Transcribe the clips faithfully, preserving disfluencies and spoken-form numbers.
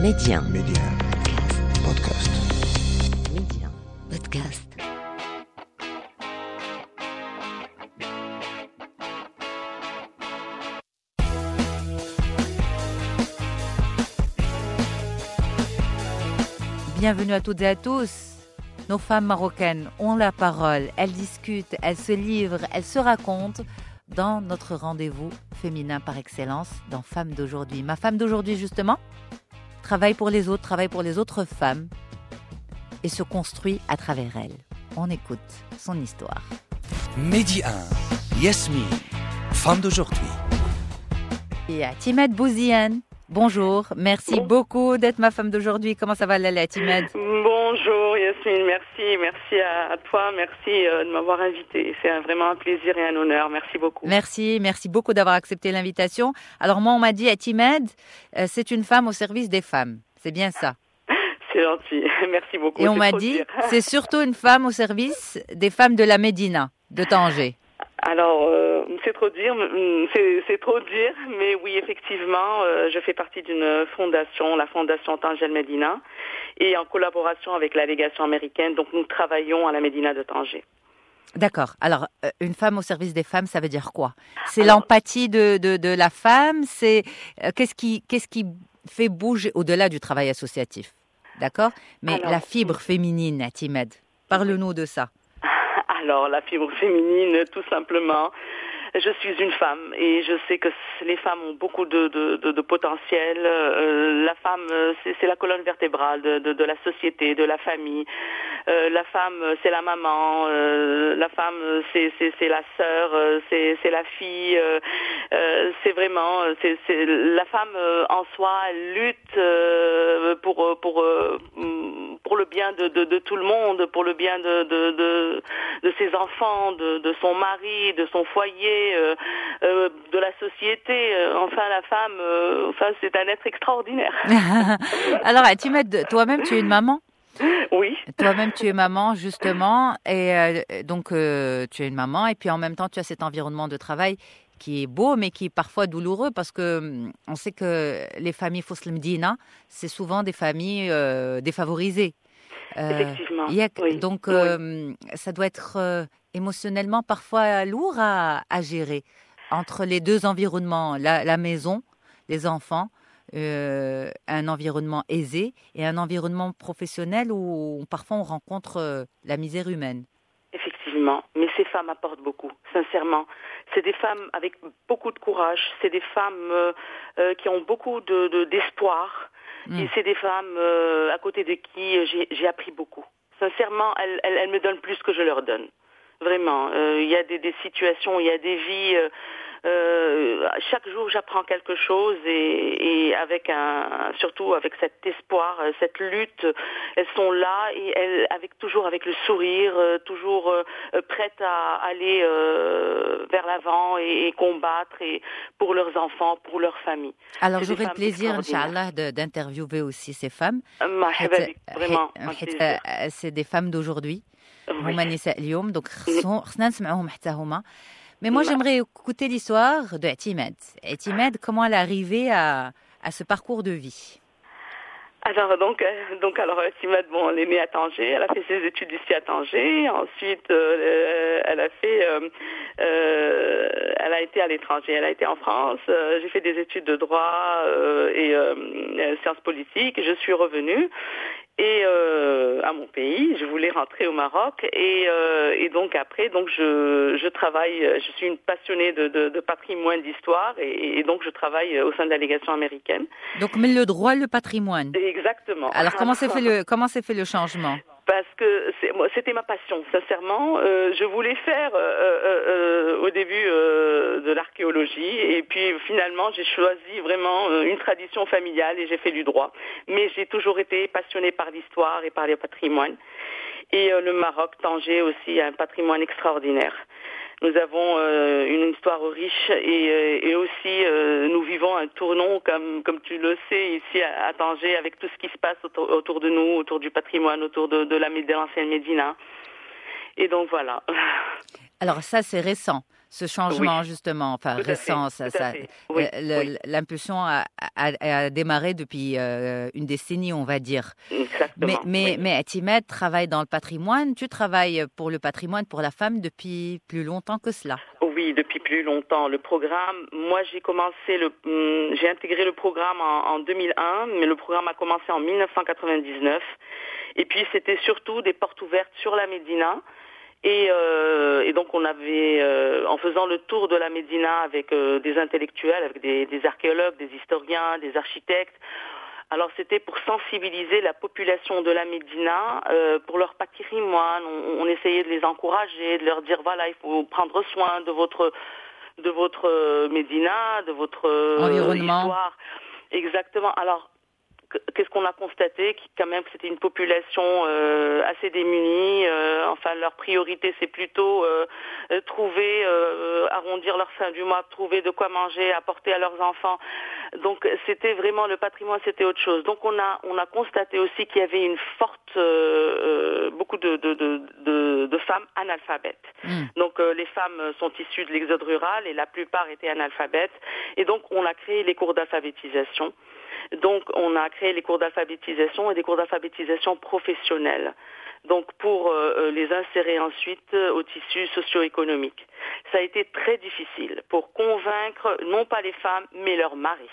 Médien. Médien. Podcast. Médien. Podcast. Bienvenue à toutes et à tous. Nos femmes marocaines ont la parole, elles discutent, elles se livrent, elles se racontent dans notre rendez-vous féminin par excellence, dans Femmes d'aujourd'hui. Ma femme d'aujourd'hui, justement, travaille pour les autres, travaille pour les autres femmes et se construit à travers elles. On écoute son histoire. Mehdi un, Yasmine, Femme d'aujourd'hui. Et à Timed Bouziane. Bonjour, merci bon. beaucoup d'être ma femme d'aujourd'hui. Comment ça va, Lala Timed? Bonjour Yasmine, merci, merci à, à toi, merci euh, de m'avoir invitée. C'est un, vraiment un plaisir et un honneur, merci beaucoup. Merci, merci beaucoup d'avoir accepté l'invitation. Alors moi, on m'a dit à Timed, euh, c'est une femme au service des femmes, c'est bien ça? C'est gentil, merci beaucoup. Et on m'a dit, c'est surtout une femme au service des femmes de la Médina, de Tanger. Alors, euh, c'est trop dire, c'est, c'est trop dire, mais oui, effectivement, euh, je fais partie d'une fondation, la Fondation Tanger Médina, et en collaboration avec la délégation américaine, donc nous travaillons à la Médina de Tanger. D'accord. Alors, euh, une femme au service des femmes, ça veut dire quoi? C'est Alors, l'empathie de, de, de la femme, c'est euh, qu'est-ce qui, qu'est-ce qui fait bouger au-delà du travail associatif, d'accord? Mais Alors, la fibre féminine, à Timed, parle-nous de ça. Alors, la fibre féminine, tout simplement. Je suis une femme et je sais que les femmes ont beaucoup de, de, de, de potentiel. Euh, la femme, c'est, c'est la colonne vertébrale de, de, de la société, de la famille. Euh, la femme, c'est la maman. Euh, la femme, c'est, c'est, c'est la sœur. C'est, c'est la fille. Euh, c'est vraiment, c'est, c'est la femme en soi. Elle lutte euh, pour pour pour le bien de, de, de tout le monde, pour le bien de de de, de ses enfants, de, de son mari, de son foyer. Euh, euh, de la société, euh, enfin la femme, euh, enfin c'est un être extraordinaire. Alors, Timed, toi-même tu es une maman? Oui. Toi-même tu es maman justement, et euh, donc euh, tu es une maman, et puis en même temps tu as cet environnement de travail qui est beau, mais qui est parfois douloureux, parce que on sait que les familles Fos Medina, c'est souvent des familles euh, défavorisées. Euh, Effectivement. A, oui. Donc, euh, oui. ça doit être euh, émotionnellement parfois lourd à, à gérer entre les deux environnements, la, la maison, les enfants, euh, un environnement aisé et un environnement professionnel où, où parfois on rencontre euh, la misère humaine. Effectivement, mais ces femmes apportent beaucoup, sincèrement. C'est des femmes avec beaucoup de courage, c'est des femmes euh, euh, qui ont beaucoup de, de, d'espoir. Mmh. Et c'est des femmes euh, à côté de qui j'ai, j'ai appris beaucoup. Sincèrement, elles, elles, elles me donnent plus que je leur donne. Vraiment. Il euh, y a des, des situations, il y a des vies. Euh, euh, chaque jour, j'apprends quelque chose et, et avec un, surtout avec cet espoir, cette lutte, elles sont là et elles, avec toujours avec le sourire, euh, toujours euh, prêtes à aller euh, vers l'avant et, et combattre et pour leurs enfants, pour leur famille. Alors c'est j'aurai le plaisir, Inch'Allah, de, d'interviewer aussi ces femmes. Euh, vraiment. C'est des femmes d'aujourd'hui. هما نساء اليوم donc خصنا نسمعوهم حتى هما. Mais moi j'aimerais écouter l'histoire de Timed. Et Timed, comment elle est arrivée à à ce parcours de vie? Alors donc donc alors Timed, bon, elle est née à Tanger, elle a fait ses études ici à Tanger, ensuite euh, elle a fait euh, euh, elle a été à l'étranger, elle a été en France, euh, j'ai fait des études de droit euh, et euh, sciences politiques, je suis revenue et euh, à mon pays, je voulais rentrer au Maroc et, euh, et donc après donc je je travaille, je suis une passionnée de, de, de patrimoine, d'histoire et, et donc je travaille au sein de la délégation américaine. Donc mais le droit, le patrimoine. Exactement. Alors comment s'est fait le comment s'est fait le changement? Parce que c'est, moi, c'était ma passion, sincèrement. Euh, je voulais faire euh, euh, au début euh, de l'archéologie et puis finalement j'ai choisi vraiment euh, une tradition familiale et j'ai fait du droit. Mais j'ai toujours été passionnée par l'histoire et par le patrimoine. Et euh, le Maroc, Tanger aussi, a un patrimoine extraordinaire. Nous avons euh, une histoire riche et, euh, et aussi euh, nous vivons un tournant, comme, comme tu le sais, ici à, à Tanger, avec tout ce qui se passe autour, autour de nous, autour du patrimoine, autour de, de, la, de l'ancienne Médina. Et donc voilà. Alors ça, c'est récent. ce changement, Oui. justement, enfin Tout à récent, fait, ça, tout à ça, fait. Oui, euh, le- oui, l'impulsion a, a- a démarré depuis euh, une décennie, on va dire. Mais, exactement. mais, Oui. mais Atimed travaille dans le patrimoine. Tu travailles pour le patrimoine, pour la femme, depuis plus longtemps que cela. Oui, depuis plus longtemps. Le programme, moi j'ai commencé, le, hum, j'ai intégré le programme en, en deux mille un, mais le programme a commencé en mille neuf cent quatre-vingt-dix-neuf. Et puis c'était surtout des portes ouvertes sur la Médina. Et, euh, et donc on avait, euh, en faisant le tour de la Médina avec euh, des intellectuels, avec des, des archéologues, des historiens, des architectes, alors c'était pour sensibiliser la population de la Médina euh, pour leur patrimoine. On, on essayait de les encourager, de leur dire voilà, il faut prendre soin de votre de votre euh, Médina, de votre euh, Environnement. histoire. Exactement. Alors qu'est-ce qu'on a constaté? Qu- Quand même que c'était une population euh, assez démunie. Euh, enfin, leur priorité, c'est plutôt euh, euh, trouver, euh, arrondir leur fin du mois, trouver de quoi manger, apporter à leurs enfants. Donc, c'était vraiment le patrimoine, c'était autre chose. Donc, on a on a constaté aussi qu'il y avait une forte, euh, euh, beaucoup de de, de de de femmes analphabètes. Mm. Donc, euh, les femmes sont issues de l'exode rural et la plupart étaient analphabètes. Et donc, on a créé les cours d'alphabétisation. Donc, on a créé les cours d'alphabétisation et des cours d'alphabétisation professionnels. Donc, pour euh, les insérer ensuite au tissu socio-économique. Ça a été très difficile pour convaincre non pas les femmes, mais leurs maris.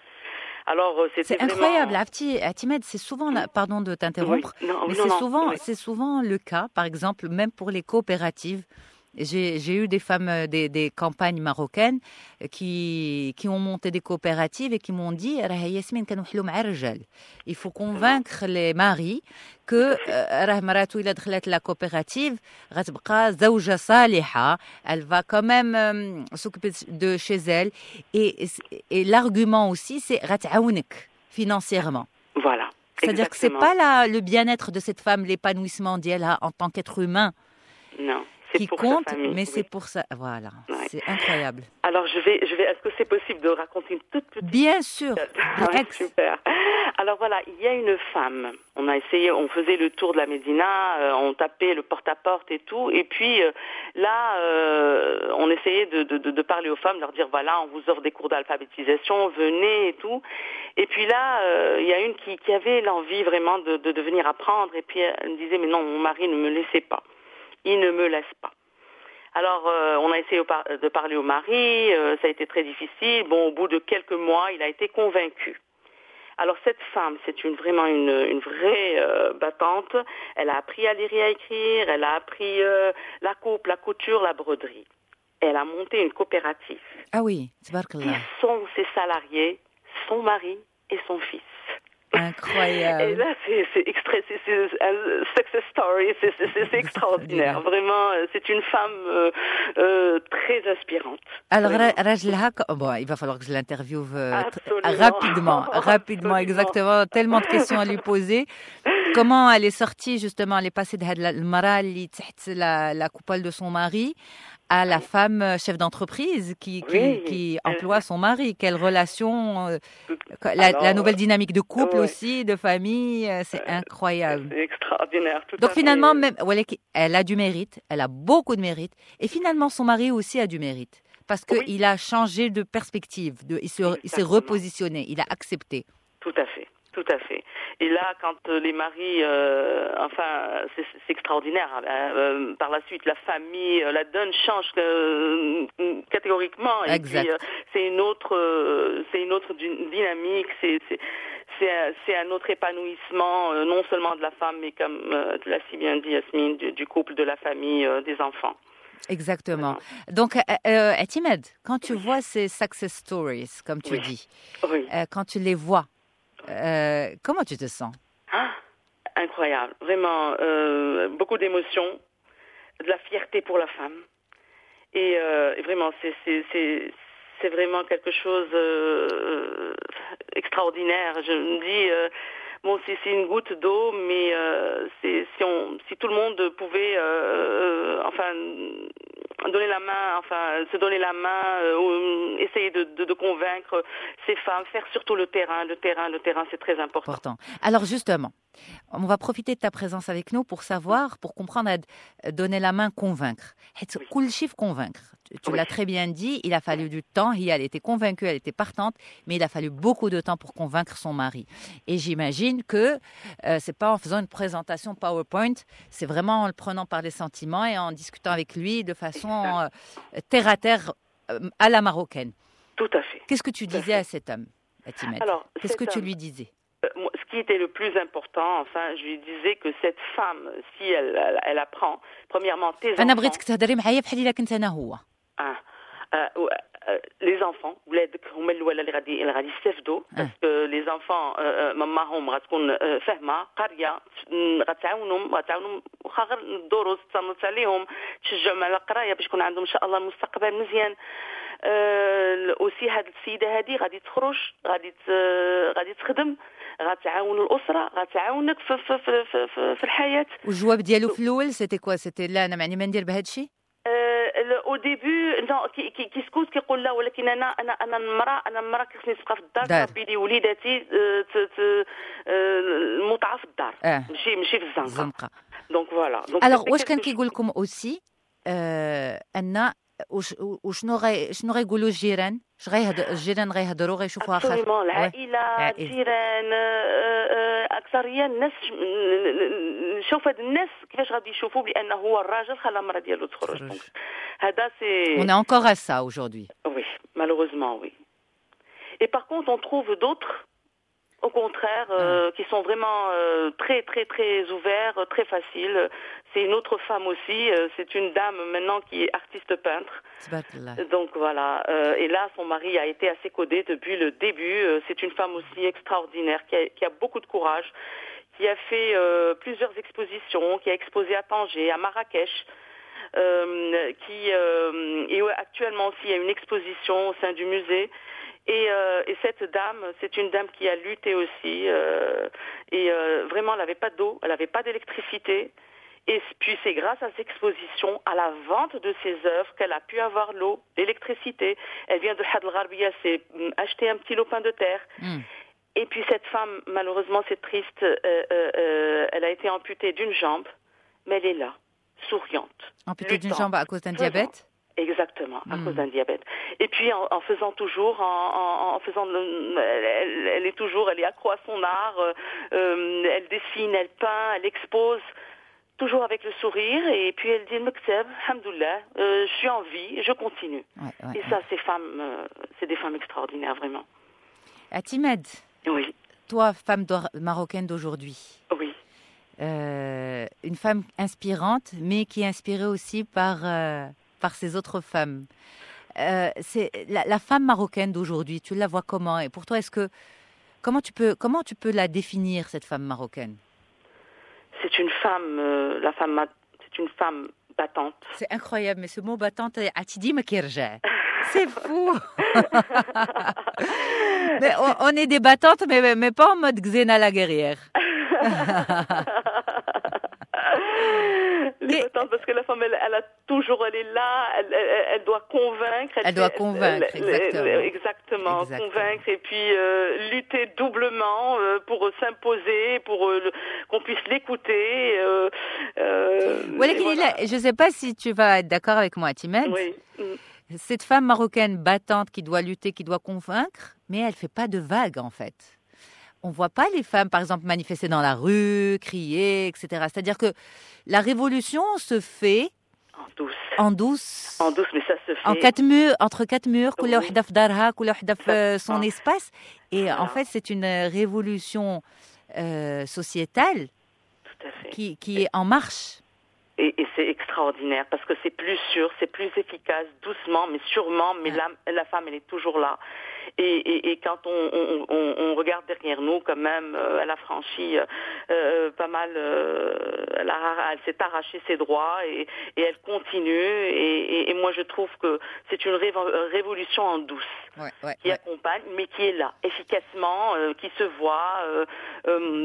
Alors, euh, c'était C'est incroyable, vraiment... Afti- Atimed, c'est souvent, la- pardon de t'interrompre, Oui, non, mais non, c'est non, souvent, oui. c'est souvent le cas, par exemple, même pour les coopératives. J'ai, j'ai eu des femmes euh, des, des campagnes marocaines euh, qui, qui ont monté des coopératives et qui m'ont dit راه ياسمين كنوحلوا مع الرجال. Il faut convaincre les maris que euh, راه مراته إلا دخلت la coopérative غتبقى زوجة صالحة, elle va quand même euh, s'occuper de chez elle. Et, et l'argument aussi, c'est غتعاونك financièrement. Voilà. C'est-à-dire que c'est Exactement. pas la, le bien-être de cette femme, l'épanouissement d'elle en tant qu'être humain Non, c'est qui pour compte, sa famille. mais oui. c'est pour ça. Voilà, Ouais. c'est incroyable. Alors, je vais, je vais. Est-ce que c'est possible de raconter une toute petite Bien sûr. Ah, Ex- super. Alors voilà, il y a une femme. On a essayé, on faisait le tour de la Médina, euh, on tapait le porte-à-porte et tout. Et puis euh, là, euh, on essayait de, de, de parler aux femmes, de leur dire voilà, on vous offre des cours d'alphabétisation, venez et tout. Et puis là, euh, il y a une qui, qui avait l'envie vraiment de, de, de venir apprendre. Et puis elle me disait mais non, mon mari ne me laissait pas. Il ne me laisse pas. Alors, euh, on a essayé de parler au mari, euh, ça a été très difficile. Bon, au bout de quelques mois, il a été convaincu. Alors, cette femme, c'est une, vraiment une, une vraie euh, battante. Elle a appris à lire et à écrire, elle a appris euh, la coupe, la couture, la broderie. Elle a monté une coopérative. Ah oui, Qui tabarakallah. sont ses salariés, son mari et son fils. Et Incroyable. là, c'est, c'est, extra, c'est, c'est un success story, c'est, c'est, c'est, c'est extraordinaire. Vraiment, euh, c'est une femme euh, euh, très inspirante. Alors, Vraiment. Ra- Rajlaha, co- bon, il va falloir que je l'interviewe euh, tr- Absolument. rapidement, rapidement, Absolument. exactement. Tellement de questions à lui poser. Comment elle est sortie, justement, elle est passée de had la- المرأة اللي تحت la, la coupole de son mari à la femme euh, chef d'entreprise qui, qui, Oui. qui emploie son mari. Quelle relation, euh, Tout- la, Alors, la nouvelle dynamique de couple ouais. aussi, de famille, euh, c'est incroyable. C'est extraordinaire. Tout Donc à finalement, fait. même, Walek, elle a du mérite, elle a beaucoup de mérite, et finalement son mari aussi a du mérite, parce Oui. qu'il a changé de perspective, de, il, se- il s'est Exactement. repositionné, il a accepté. Tout à fait. Tout à fait. Et là, quand euh, les maris, euh, enfin, c'est, c'est extraordinaire. hein, euh, par la suite, la famille, euh, la donne change euh, catégoriquement. Et Exact. puis, euh, c'est une autre, euh, c'est une autre dy- dynamique. C'est, c'est, c'est, un, c'est un autre épanouissement, euh, non seulement de la femme, mais comme euh, tu l'as si bien dit, Yasmine, du, du couple, de la famille, euh, des enfants. Exactement. Donc, euh, euh, Atimed, quand tu vois ces success stories, comme tu Oui. dis, Oui. euh, quand tu les vois, euh, comment tu te sens? Ah, incroyable, vraiment euh, beaucoup d'émotions, de la fierté pour la femme, et, euh, et vraiment c'est c'est c'est c'est vraiment quelque chose euh, extraordinaire. Je me dis euh, bon c'est c'est une goutte d'eau, mais euh, c'est si on si tout le monde pouvait euh, enfin donner la main, enfin se donner la main, euh, ou essayer de, de, de convaincre ces femmes, faire surtout le terrain, le terrain, le terrain, c'est très important. Important. Alors justement, On va profiter de ta présence avec nous pour savoir, pour comprendre, à donner la main, convaincre. Oui. Cool chiffre, convaincre. Tu Oui. l'as très bien dit, il a fallu du temps. Elle était convaincue, elle était partante, mais il a fallu beaucoup de temps pour convaincre son mari. Et j'imagine que euh, c'est pas en faisant une présentation PowerPoint, c'est vraiment en le prenant par les sentiments et en discutant avec lui de façon euh, terre à terre euh, à la marocaine. Tout à fait. Qu'est-ce que tu Tout à disais fait. à cet homme, Atimed? Alors, Qu'est-ce que cet tu homme, lui disais? euh, moi, ce qui était le plus important, enfin, je lui disais que cette femme, si elle, elle, elle apprend, premièrement, tes أنا enfants, بغيتك تهضري معايا بحال إلا كنت أنا هو. ah, euh, euh, les enfants, ولادك هما الأولى اللي غادي اللي غادي يستافدوا، باسكو les enfants ماماهم غتكون آه، فاهمة قارية، م، غتعاونهم غتعاونهم واخا غير الدروس تصنت عليهم، تشجعهم على القراية باش يكون عندهم إن شاء الله المستقبل مزيان. اوسي هاد السيدة هادي غادي تخرج، غادي ت- غادي تخدم، غتعاون الأسرة، غتعاونك في في في في, في, في الحياة. والجواب ديالو في الأول سيتي كوا؟ سيتي لا أنا معني ما ندير بهذا الشيء. او ديبي نو كي كي كيسكوت كيقول لا، ولكن انا انا انا المراه انا المراه خصني تبقى في الدار دار. تربي لي وليداتي آه، ت- ت- آه، المتعه في الدار، اه ماشي ماشي في الزنقه. الزنقة. دونك فوالا. دونك الوغ c'était واش quelque كان chose- كيقول لكم اوسي آه ان وش- وشنو غي شنو غيقولوا الجيران؟ اش غيهضر الجيران؟ غيهضروا غيشوفوها خاف؟ Absolument. العائله، العائلة. الجيران، آه، آه، اكثريه الناس، نشوف هاد الناس كيفاش غادي يشوفوا بان هو الراجل خلى المراه ديالو تخرج. تخرج. دونك هذا سي On est encore à ça aujourd'hui. oui, malheureusement oui. Et par contre, on trouve d'autres, au contraire, euh, qui sont vraiment euh, très très très ouverts, euh, très faciles. C'est une autre femme aussi. euh, c'est une dame maintenant qui est artiste peintre. تبارك الله. Donc voilà. euh, et là, son mari a été à ses côtés depuis le début. Euh, c'est une femme aussi extraordinaire qui a, qui a beaucoup de courage, qui a fait euh, plusieurs expositions, qui a exposé à Tanger, à Marrakech. Euh, qui euh, et ouais, actuellement aussi il y a une exposition au sein du musée. Et, euh, et cette dame, c'est une dame qui a lutté aussi. Euh, et euh, vraiment, elle n'avait pas d'eau, elle n'avait pas d'électricité. Et puis c'est grâce à cette exposition, à la vente de ses œuvres, qu'elle a pu avoir l'eau, l'électricité. Elle vient de Had El Gharbia, c'est mm, acheter un petit lopin de terre. Mm. Et puis cette femme, malheureusement, c'est triste, euh, euh, euh, elle a été amputée d'une jambe, mais elle est là, souriante. Amputée d'une luttant, jambe à cause d'un faisant. diabète? Exactement, à Mm. cause d'un diabète. Et puis en, en faisant toujours, en, en, en faisant, le- elle, elle est toujours, elle est accro à son art. euh, euh, elle dessine, elle peint, elle expose, toujours avec le sourire. Et puis elle dit Mektab, Alhamdoulilah, euh, je suis en vie, je continue. Ouais, ouais, Et ouais. ça, ces femmes, euh, c'est des femmes extraordinaires, vraiment. Atimed, Oui, toi, femme d'or- marocaine d'aujourd'hui, oui, euh, une femme inspirante, mais qui est inspirée aussi par, euh, par ces autres femmes. Euh, c'est la, la femme marocaine d'aujourd'hui, tu la vois comment? Et pour toi, est-ce que comment tu peux comment tu peux la définir, cette femme marocaine? c'est une femme, euh, la femme, ma- c'est une femme battante. C'est incroyable, mais ce mot battante, Atidi Makirja. C'est fou. Mais on, on est des battantes, mais, mais pas en mode Xena la guerrière. Les battants, parce que la femme, elle, elle a toujours, elle est là, elle, elle, elle doit convaincre. Elle doit fait- convaincre, elle- exactement. elle- exactement, Exactement. convaincre et puis euh, lutter doublement euh, pour s'imposer, pour euh, le- qu'on puisse l'écouter. Euh, euh, Voilà et qu'il est voilà. là. Je ne sais pas si tu vas être d'accord avec moi, Timed. Oui. Mm. Cette femme marocaine battante qui doit lutter, qui doit convaincre, mais elle ne fait pas de vagues, en fait. On ne voit pas les femmes, par exemple, manifester dans la rue, crier, et cetera. C'est-à-dire que la révolution se fait En douce. en douce, En douce, mais ça se fait. en quatre murs, entre quatre murs, Oui. كل وحدة في دارها, كل وحدة في Exactement. son espace. Et Voilà. en fait, c'est une révolution euh, sociétale Tout à fait. qui, qui est en marche. Et, et c'est extraordinaire parce que c'est plus sûr, c'est plus efficace, doucement, mais sûrement. Mais Ouais. la, la femme, elle est toujours là. Et, et, et quand on, on, on, on regarde derrière nous, quand même, euh, elle a franchi euh, pas mal. Euh, elle, a- elle s'est arraché ses droits et, et elle continue. Et, et, et moi, je trouve que c'est une révo- révolution en douce Ouais, ouais, qui ouais. accompagne, mais qui est là, efficacement, euh, qui se voit. Euh, euh,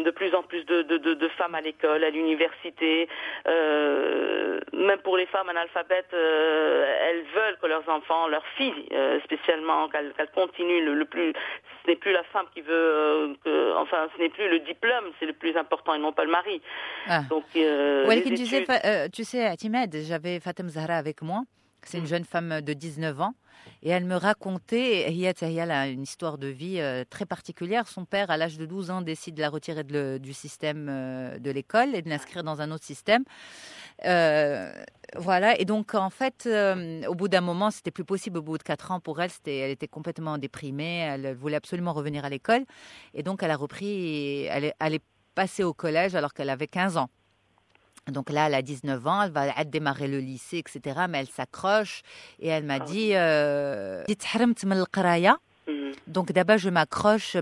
de plus en plus de, de, de, de femmes à l'école, à l'université. Euh, même pour les femmes analphabètes, euh, elles veulent que leurs enfants, leurs filles euh, spécialement, qu'elles, qu'elles continuent le, le plus. Ce n'est plus la femme qui veut, euh, que, enfin, ce n'est plus le diplôme, c'est le plus important et non pas le mari. Ah. Donc, euh, ouais, tu, sais, euh, tu sais, Atimed, j'avais Fatem Zahra avec moi. C'est une jeune femme de dix-neuf ans. Et elle me racontait, Hiya Tahia a une histoire de vie euh, très particulière. Son père, à l'âge de douze ans, décide de la retirer de le, du système euh, de l'école et de l'inscrire dans un autre système. Euh, voilà. Et donc, en fait, euh, au bout d'un moment, c'était plus possible. Au bout de quatre ans, pour elle, c'était, elle était complètement déprimée. Elle voulait absolument revenir à l'école. Et donc, elle a repris, et elle est, elle est passée au collège alors qu'elle avait quinze ans. Donc là, elle a dix-neuf ans, elle va démarrer le lycée, et cetera. Mais elle s'accroche et elle m'a dit euh, donc d'abord, je m'accroche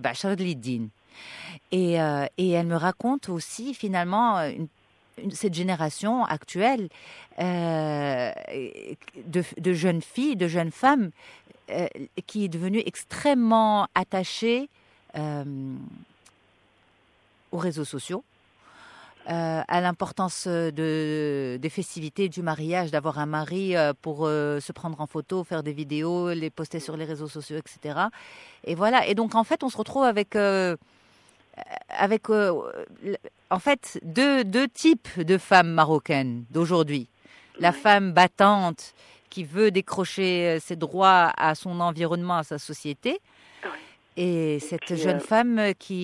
et, euh, et elle me raconte aussi finalement une, une, cette génération actuelle euh, de, de jeunes filles, de jeunes femmes euh, qui est devenue extrêmement attachée euh, aux réseaux sociaux. Euh, à l'importance de, des festivités, du mariage, d'avoir un mari euh, pour euh, se prendre en photo, faire des vidéos, les poster sur les réseaux sociaux, et cetera. Et voilà. Et donc, en fait, on se retrouve avec, euh, avec euh, en fait, deux, deux types de femmes marocaines d'aujourd'hui. La femme battante qui veut décrocher ses droits à son environnement, à sa société. Et, et cette puis, jeune euh, femme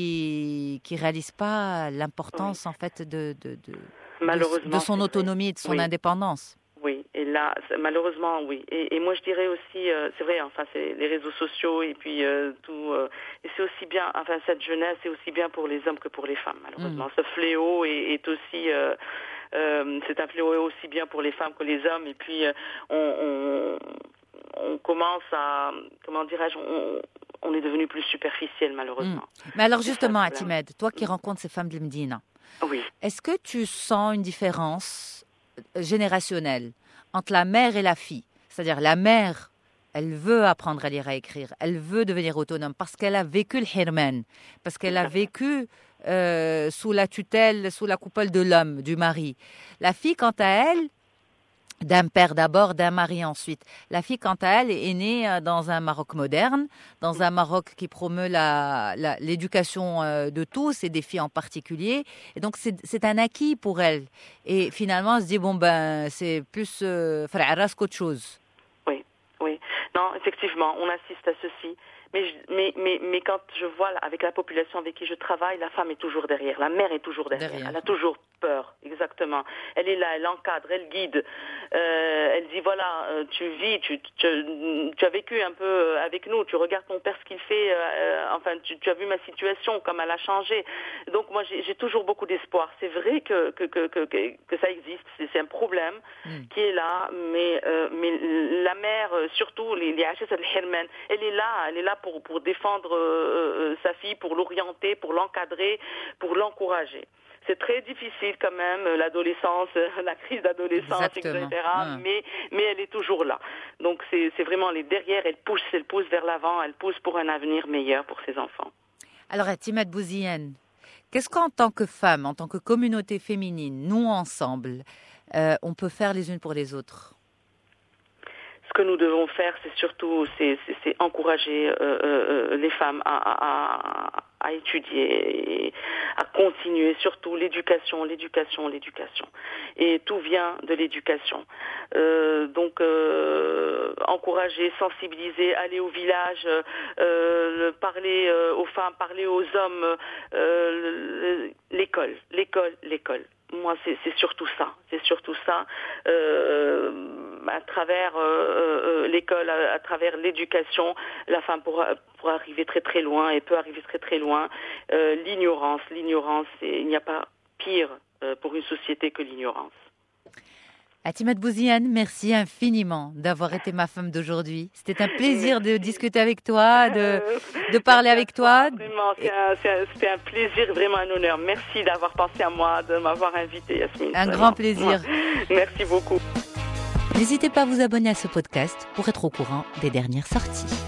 qui qui réalise pas l'importance oui. en fait de de de, de, de son autonomie et de son oui. indépendance. Oui, et là malheureusement oui. Et, et moi je dirais aussi euh, c'est vrai enfin c'est les réseaux sociaux et puis euh, tout euh, et c'est aussi bien enfin cette jeunesse c'est aussi bien pour les hommes que pour les femmes malheureusement. Mm. Ce fléau est, est aussi euh, euh, c'est un fléau aussi bien pour les femmes que les hommes et puis euh, on, on on commence à comment dirais-je on, on est devenu plus superficiel, malheureusement. Mmh. Mais alors, justement, Atimed, toi qui rencontres ces femmes de Médine, oui. est-ce que tu sens une différence générationnelle entre la mère et la fille? C'est-à-dire, la mère, elle veut apprendre à lire et à écrire, elle veut devenir autonome parce qu'elle a vécu le hirman, parce qu'elle a vécu euh, sous la tutelle, sous la coupole de l'homme, du mari. La fille, quant à elle, d'un père d'abord, d'un mari ensuite. La fille, quant à elle, est née dans un Maroc moderne, dans un Maroc qui promeut la, la, l'éducation de tous et des filles en particulier. Et donc, c'est, c'est un acquis pour elle. Et finalement, elle se dit, bon, ben, c'est plus euh, qu'autre chose. Oui, oui. Non, effectivement, on assiste à ceci. Mais, mais, mais, mais quand je vois avec la population avec qui je travaille, la femme est toujours derrière, la mère est toujours derrière, derrière. Elle a toujours peur, exactement. Elle est là, elle encadre, elle guide. Euh, elle dit voilà, tu vis, tu, tu, tu as vécu un peu avec nous, tu regardes ton père ce qu'il fait, euh, enfin tu, tu as vu ma situation, comme elle a changé. Donc moi j'ai, j'ai toujours beaucoup d'espoir. C'est vrai que, que, que, que, que ça existe, c'est, c'est un problème mm. qui est là, mais, euh, mais la mère, surtout les, les Hachas al-Hirman, elle est là, elle est là pour, pour défendre euh, sa fille, pour l'orienter, pour l'encadrer, pour l'encourager. C'est très difficile quand même, l'adolescence, la crise d'adolescence, Exactement. et cetera. Mmh. Mais, mais elle est toujours là. Donc c'est, c'est vraiment les derrière, elle pousse, elle pousse vers l'avant, elle pousse pour un avenir meilleur pour ses enfants. Alors, Atimed Bouziane, qu'est-ce qu'en tant que femme, en tant que communauté féminine, nous ensemble, euh, on peut faire les unes pour les autres? Ce que nous devons faire, c'est surtout c'est, c'est, c'est encourager euh, euh, les femmes à, à, à étudier, et à continuer, surtout l'éducation, l'éducation, l'éducation. Et tout vient de l'éducation. Euh, donc, euh, encourager, sensibiliser, aller au village, euh, parler euh, aux femmes, parler aux hommes, euh, l'école, l'école, l'école. Moi, c'est, c'est surtout ça. C'est surtout ça. Euh, à travers euh, euh, l'école, à, à travers l'éducation, la femme pourra, pourra arriver très très loin et peut arriver très très loin. Euh, l'ignorance, l'ignorance, c'est, il n'y a pas pire euh, pour une société que l'ignorance. Atimed Bouziane, merci infiniment d'avoir été ma femme d'aujourd'hui. C'était un plaisir merci. de discuter avec toi, de, de parler avec toi. Vraiment, c'est un, c'est un, c'était un plaisir, vraiment un honneur. Merci d'avoir pensé à moi, de m'avoir invité, Yasmine. Un vraiment. grand plaisir. Merci beaucoup. N'hésitez pas à vous abonner à ce podcast pour être au courant des dernières sorties.